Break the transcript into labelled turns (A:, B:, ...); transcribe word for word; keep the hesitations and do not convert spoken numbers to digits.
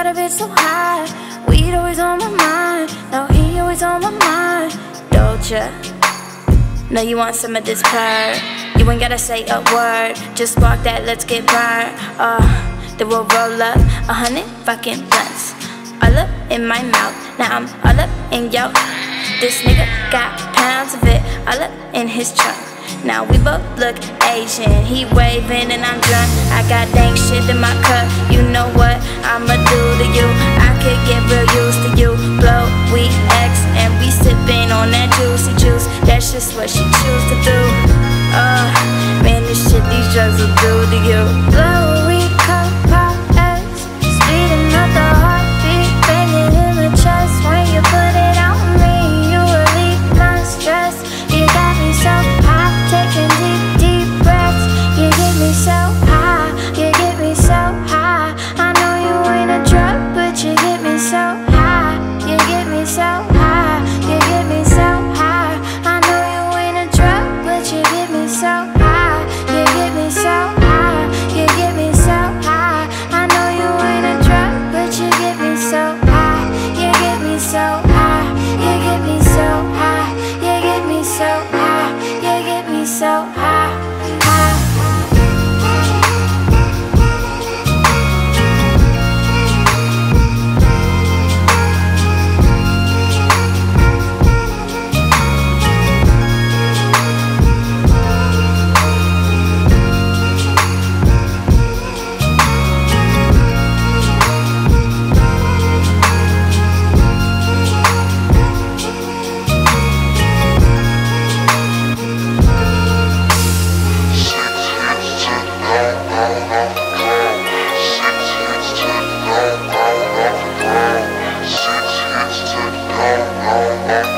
A: got a bitch so high. Weed always on my mind. Now he always on my mind. Dolce, know you want some of this purr. You ain't gotta say a word, just walk that, let's get burned. Uh, then we'll roll up a hundred fucking blunts, all up in my mouth. Now I'm all up in yo. This nigga got pounds of it, all up in his trunk. Now we both look Asian, he waving and I'm drunk. I got dang shit in my cup, you know what I'ma do to you. I could get real used to you. Blow, we X, and we sipping on that juicy juice. That's just what she choose to do. Uh, man, this shit these drugs will do to you. Blow, we cup, pop, X, speeding up the heartbeat, banging in the chest. When you put it on me, you relieve my stress. You got me so high, taking deep, deep breaths. You get me so high, you get me so high. I know you ain't a drug, but you get me so high. You get me so high, you get me so high. I know you ain't a drug, but you get me so high. You get me so high, you get me so high. I know you ain't a drug, but you get me so high. You get me so high, you get me so high. You get me so high, you get me so high, high.
B: Six hits to the dome, dome, dome.